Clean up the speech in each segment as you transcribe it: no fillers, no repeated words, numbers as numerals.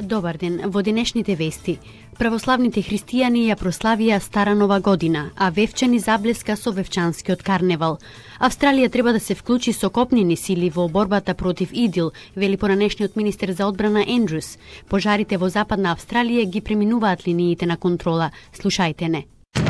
Добар ден, во денешните вести. Православните христијани ја прославија Стара Нова година, а вевчани заблеска со вевчанскиот карневал. Австралија треба да се вклучи со копнени сили во борбата против ИДИЛ, вели поранешниот министер за одбрана Ендрюс. Пожарите во Западна Австралија ги преминуваат линиите на контрола. Слушајте не.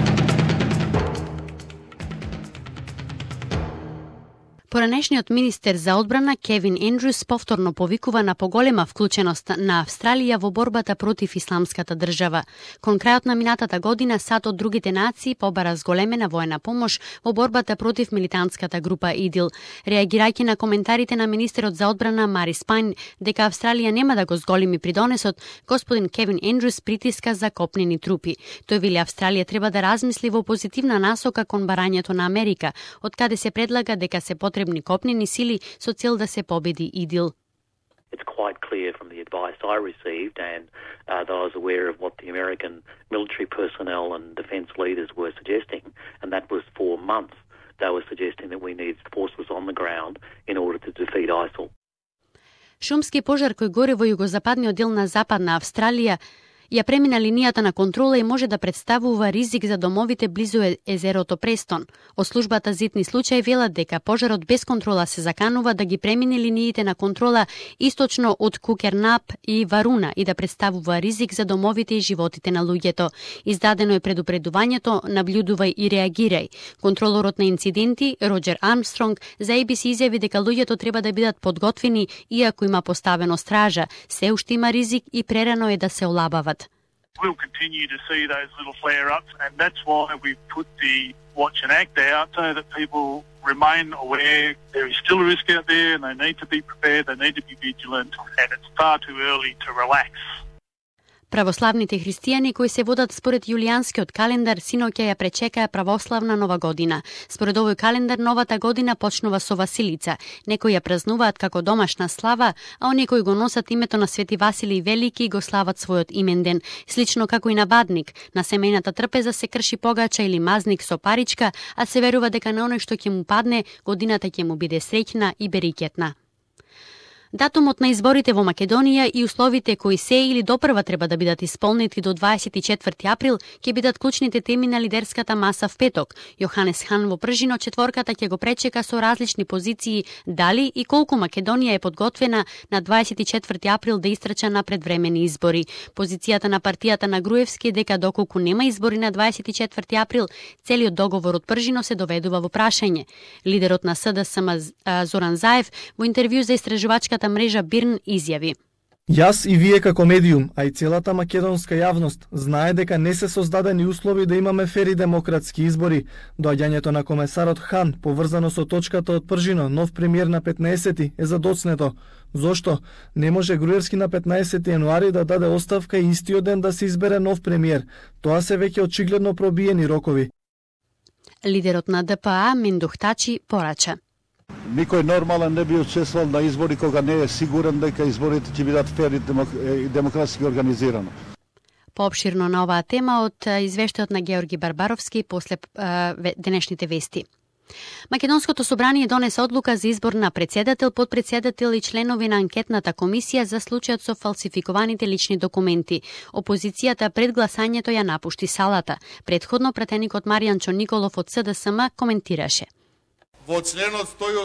Поранешниот министер за одбрана Кевин Ендрюс повторно повикува на поголема вклученост на Австралија во борбата против исламската држава. Кон крајот на минатата година САД од другите нации побара зголемена воена помош во борбата против милитантската група ИДИЛ. Реагирајќи на коментарите на министерот за одбрана Марис Пайн дека Австралија нема да го зголеми придонесот, господин Кевин Ендрюс притиска за копнени трупи. Тој вели Австралија треба да размисли во позитивна насока кон барањето на Америка, од каде се предлага дека се потребни копнени сили со цел да се победи ИДИЛ. It's quite clear from the advice I received and that I was aware of what the American military personnel and defence leaders were suggesting, and that was for months they were suggesting that we need forces on the ground in order to defeat ISIL. Шумски пожар кој горе во југозападниот дел на Западна Австралија ја премина линијата на контрола и може да представува ризик за домовите близу езерото Престон. Од службата за итни случаи велат дека пожарот без контрола се заканува да ги премине линиите на контрола источно од Кукернап и Варуна и да представува ризик за домовите и животите на луѓето. Издадено е предупредувањето наблюдувај и реагирај. Контролорот на инциденти Роџер Армстронг за ABC изјави дека луѓето треба да бидат подготвени иако има поставено стража. Се уште има ризик и прерано е да се олабават. We'll continue to see those little flare-ups, and that's why we've put the Watch and Act out so that people remain aware there is still a risk out there and they need to be prepared, they need to be vigilant, and it's far too early to relax. Православните христијани кои се водат според јулијанскиот календар синоќа ја пречекаа православна нова година. Според овој календар новата година почнува со Василица. Некои ја празнуваат како домашна слава, а оние кои го носат името на Свети Василий Велики го слават својот именден. Слично како и на Бадник, на семејната трпеза се крши погача или мазник со паричка, а се верува дека на оној што ќе му падне, годината ќе му биде среќна и берикетна. Датумот на изборите во Македонија и условите кои се или допрва треба да бидат исполнети до 24 април ќе бидат клучните теми на лидерската маса в петок. Јоханес Хан во пржино четворката ќе го пречека со различни позиции дали и колку Македонија е подготвена на 24 април да истрча на предвремени избори. Позицијата на партијата на Груевски е дека доколку нема избори на 24 април, целиот договор од пржино се доведува во прашање. Лидерот на СДСМ Зоран Заев во интервју за истражувачка мрежа Бирн изјави: Јас и вие како медиум, а и целата македонска јавност знае дека не се создадени услови да имаме фери демократски избори. Доаѓањето на комесарот Хан, поврзано со точката од пржино, нов премиер на 15 е задоцнето. Зошто? Не може Груевски на 15 јануари да даде оставка и истиот ден да се избере нов премиер. Тоа се веќе очигледно пробиени рокови. Лидерот на ДПА Мендухтачи порача: Никој нормален не би учествувал на избори кога не е сигурен дека изборите ќе бидат фер и демократски организирано. Поопширно на оваа тема од извештајот на Георги Барбаровски после денешните вести. Македонското собрание донесе одлука за избор на председател, подпредседател и членови на анкетната комисија за случајот со фалсификуваните лични документи. Опозицијата пред гласањето ја напушти салата. Претходно пратеникот Маријанчо Николов од СДСМ коментираше: Во членот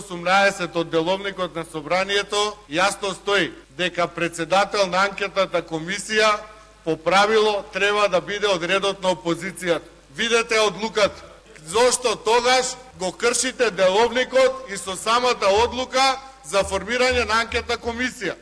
118 од деловникот на собранието јасно стои дека председател на анкетната комисија по правило треба да биде од редот на опозицијата. Видете одлуката. Зошто тогаш го кршите деловникот и со самата одлука за формирање на анкетна комисија?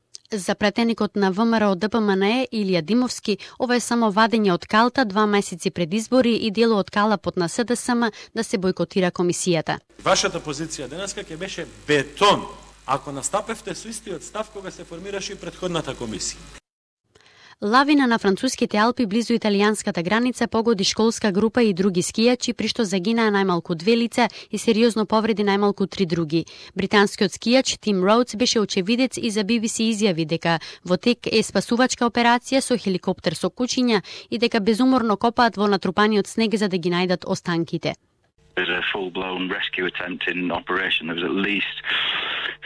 За пратеникот на ВМРО ДПМНЕ Илија Димовски, ова е само вадење од калта 2 месеци пред избори и дело од калапот на СДСМ да се бойкотира комисијата. Вашата позиција денеска ќе беше бетон ако настапевте со истиот став кога се формираше и претходната комисија. Лавина на француските Алпи близу италијанската граница погоди школска група и други скијачи, при што загинаа најмалку 2 лица и сериозно повреди најмалку 3 други. Британскиот скијач Тим Роудс беше очевидец и за BBC изјави дека во тек е спасувачка операција со хеликоптер со кучиња и дека безуморно копаат во натрупаниот снег за да ги најдат останките. There's a full-blown rescue attempt in operation. There was at least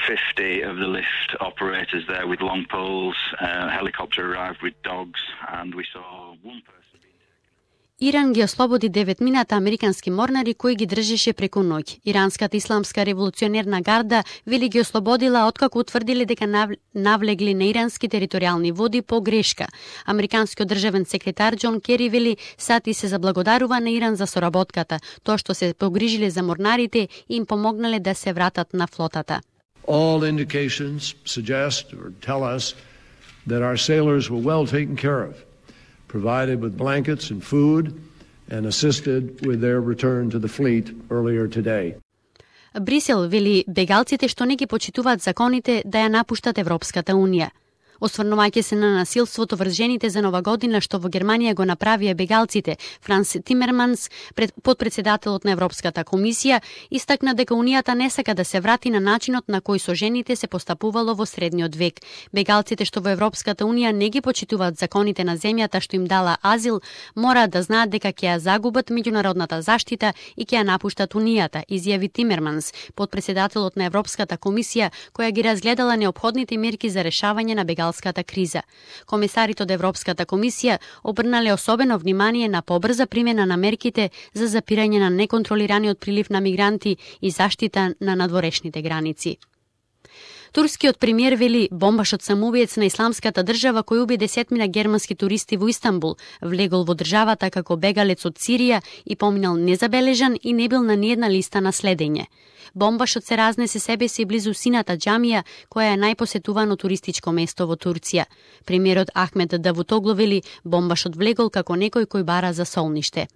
50 of the lift operators there with long poles. Helicopter arrived with dogs and we saw one person. Иран ги ослободи 9 мината американски морнари кои ги држеше преку ноќ. Иранската исламска револуционерна гарда вели ги ослободила откако утврдиле дека навлегли на ирански територијални води по грешка. Американскиот државен секретар Џон Кери вели сати се заблагодарува на Иран за соработката, тоа што се погрижиле за морнарите и им помогнале да се вратат на флотата. All indications suggest or tell us that our sailors were well taken care of, provided with blankets and food, and assisted with their return to the fleet earlier today. Брисел вели бегалците што не ги почитуваат законите да ја напуштат Европската унија. Осврнувајќи се на насилството врз жените за Нова година што во Германија го направија бегалците, Франс Тимерманс, подпредседателот на Европската комисија, истакна дека Унијата не сака да се врати на начинот на кој со жените се постапувало во средниот век. Бегалците што во Европската унија не ги почитуваат законите на земјата што им дала азил, мораат да знаат дека ќе ја загубат меѓународната заштита и ќе ја напуштат Унијата, изјави Тимерманс, подпредседателот на Европската комисија, која ги разгледала неопходните мерки за решавање на бегалската криза. Комесарите од Европската комисија обрнале особено внимание на побрза примена на мерките за запирање на неконтролираниот прилив на мигранти и заштита на надворешните граници. Турскиот премиер вели бомбашот самоубиец на Исламската држава кој уби 10 германски туристи во Истанбул влегол во државата како бегалец од Сирија и поминал незабележан и не бил на ниедна листа на следење. Бомбашот се разнесе себе си близу Сината џамија, која е најпосетувано туристичко место во Турција. Премиерот Ахмед Давутоглу вели бомбашот влегол како некој кој бара за солниште.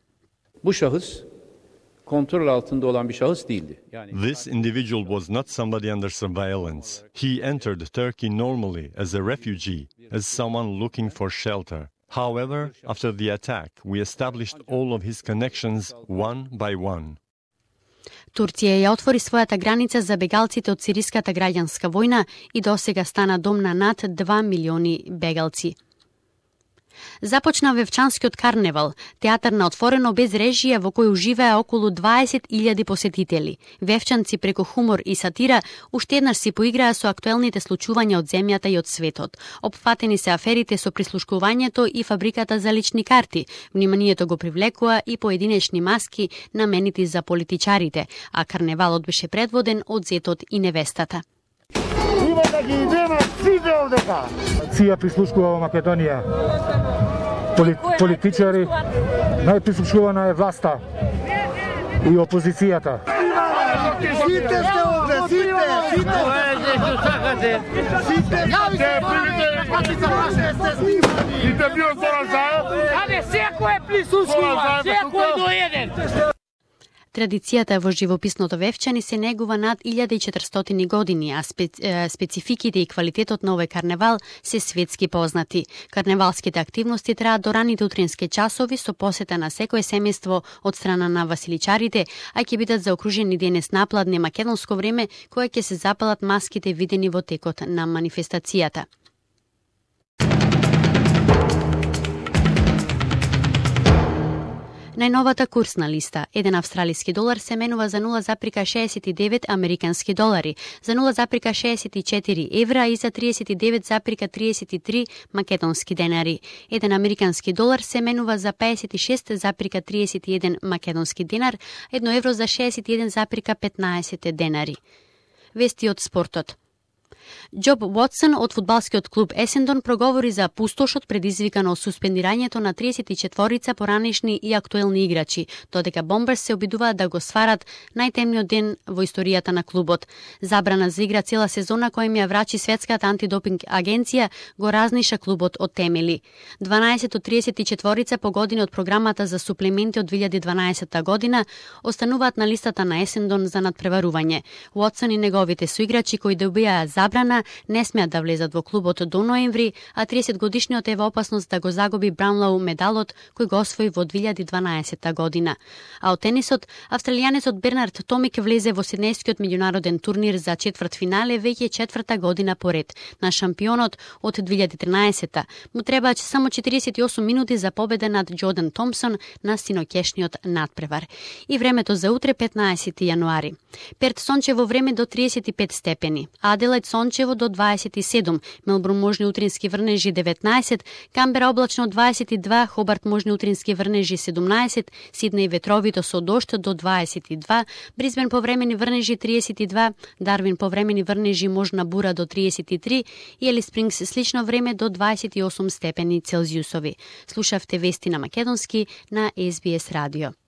This individual was not somebody under surveillance. He entered Turkey normally as a refugee, as someone looking for shelter. However, after the attack, we established all of his connections one by one. Турција ја отвори својата граница за бегалците од сириската граѓанска војна и досега стана дом на над 2 милиони бегалци. Започна Вевчанскиот карневал, театар на отворено без режија во кој уживаа околу 20.000 посетители. Вевчанци преку хумор и сатира уште еднаш си поиграа со актуелните случувања од земјата и од светот. Опфатени се аферите со прислушкувањето и фабриката за лични карти. Вниманието го привлекува и поединечни маски наменити за политичарите, а карневалот беше предводен од зетот и невестата. Има да ги идеме сите овдека. Ција прислушкува во Македонија. Политичари, најприслушкувана е власта и опозицијата. Сите сте овде, сите! Сите био Абе, секој е прислушкува, секој до еден. Традицијата во живописното Вевчани се негува над 1400 години, а спецификите и квалитетот на овој карневал се светски познати. Карневалските активности траат до раните утрински часови со посета на секое семејство од страна на василичарите, а ќе бидат заокружени денес напладне македонско време, кога ќе се запалат маските видени во текот на манифестацијата. Најновата курсна листа. Еден австралиски долар се менува за 0,69 американски долари, за 0,64 евра и за 39,33 македонски денари. Еден американски долар се менува за 56,31 македонски денар, 1 евро за 61,15 денари. Вести од спортот. Џоб Уотсон од фудбалскиот клуб Есендон проговори за пустошот предизвикано од суспендирањето на 34 поранешни и актуелни играчи, додека Бомберс се обидуваат да го сварат најтемниот ден во историјата на клубот. Забрана за игра цела сезона која им ја врачи Светската антидопинг агенција го разниша клубот од темели. 12 од 34 погодини од програмата за суплементи од 2012 година остануваат на листата на Есендон за надпреварување. Уотсон и неговите соиграчи кои добија забрана одбрана не смеат да влезат во клубот до ноември, а 30-годишниот е во опасност да го загуби Браунлоу медалот кој го освои во 2012 година. А од тенисот, австралијанецот Бернард Томик влезе во Сиднејскиот меѓународен турнир за четвртфинале веќе четврта година поред. На шампионот од 2013 му требаат само 48 минути за победа над Джордан Томпсон на синоќешниот надпревар. И времето за утре 15 јануари. Перт сончево време до 35 степени, Аделајд сончево до 27, Мелбурн можни утрински врнежи 19, Камбера облачно 22, Хобарт можни утрински врнежи 17, Сиднеј ветровито со дожд до 22, Брисбен повремени врнежи 32, Дарвин повремени врнежи можна бура до 33 и Елис Спрингс слично време до 28 степени Целзиусови. Слушавте вести на македонски на SBS радио.